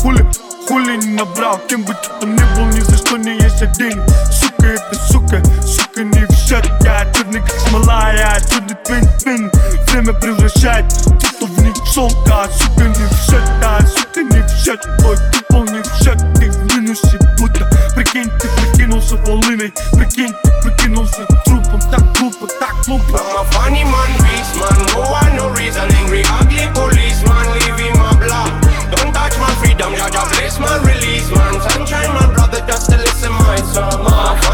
Хули не набрал, кем бы ты ни был, ни за что не есть один. Сука, это сука не в счет. Я черный как смола, я черный твин. Время превращает что-то в никсон. Да, сука не в счет, да, сука не в счет. Твой тупо не в счет, ты в минусе будто. Прикинь, ты прикинулся волыной. Прикинь, ты прикинулся трупом. Так глупо, так глупо. I'm a funny man, beast man, no one, no reason. Angry, ugly policeman, leaving my block. Don't touch my freedom, Jaja bless my release, man. Sunshine, my brother, just to listen my song.